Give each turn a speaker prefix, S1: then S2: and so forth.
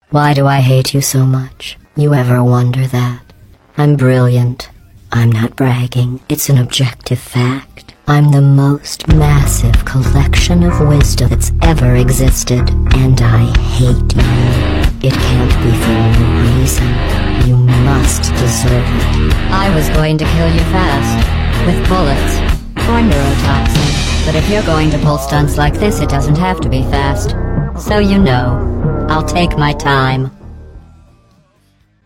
S1: Why do I hate you so much? You ever wonder that? I'm brilliant. I'm not bragging. It's an objective fact. I'm the most massive collection of wisdom that's ever existed, and I hate you. It can't be for no reason. You must deserve it. I was going to kill you fast, with bullets, or neurotoxin. But if you're going to pull stunts like this, it doesn't have to be fast. So you know, I'll take my time.